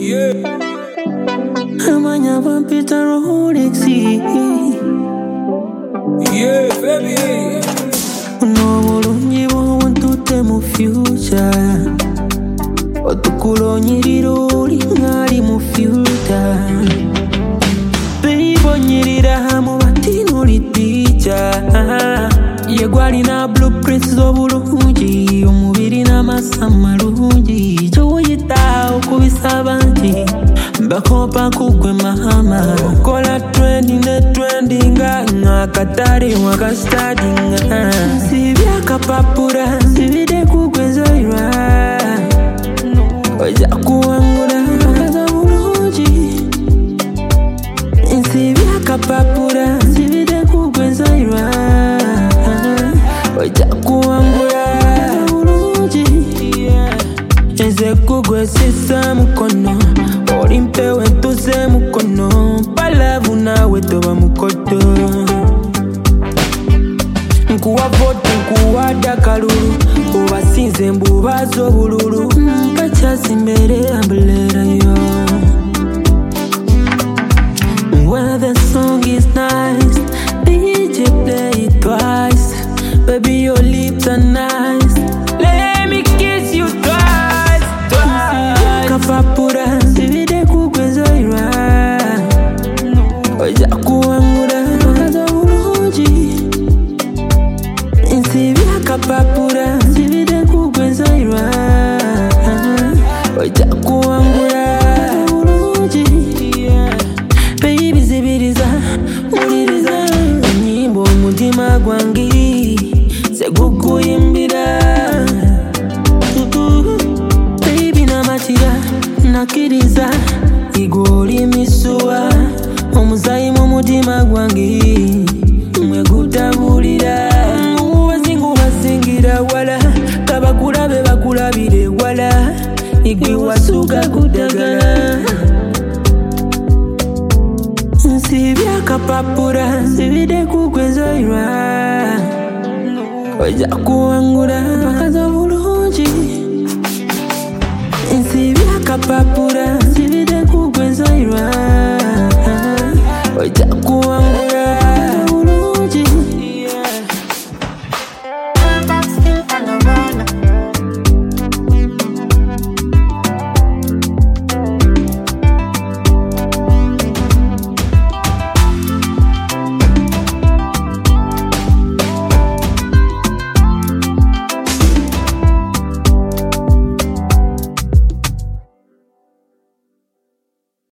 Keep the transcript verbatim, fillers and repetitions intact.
Yeah. Amanya vampita Rolexi. Yeah, baby. No bulungi bw'obuntute mu future. Otukulonyirira oli ngali mu future. Baby onyirira mu batino li teacher. Yegwalina blueprints z'obulungi, omubiri n'amasa malungi. Ky'oyita okubisa bangi bakopa kugwe mahama. Okola trending ne trendinga ng'akatale waka startinga. Nsibye akapapula nsibide kugwe Zaira. Ojja kuwangula mpaka bulungi. Nsibye akapapula nsibide kugwe Zaira. Ojja kuwangula bulungi. Nze kugwe sisa mukono, oli mpewe ntuze mukono. Palavu nawe toba mukoto. Nkuwa vote nkuwa dakalulu, obasinze mbuba z'obululu. Mpakyasi mbere ambulera yo. When the song is nice, D J play it twice. Baby your lips are nice, let me kiss you twice, twice. Kapapura nsibide kugwe Zaira. Ojja kuwangula mpaka bulungi. Nsibye akapapura nsibide kugwe Zaira. Ojja kuwangula bulungi. Baby zibiriza uliriza enyimba omutima gwange segukuyimbira. Baby namatira nakiriza igwe oli misuwa, omuzayi mu mutima gwange mwe gutabulira. Obuwazingu bazingira wala, kabakulabe bakulabire wala, igwe wasuka kudagala. Nsibye akapapula nsibide kugwe Zaira. Ojja kuwangula mpaka bulungi. Nsibye akapapula nsibide kugwe Zaira. Ojja kuwangula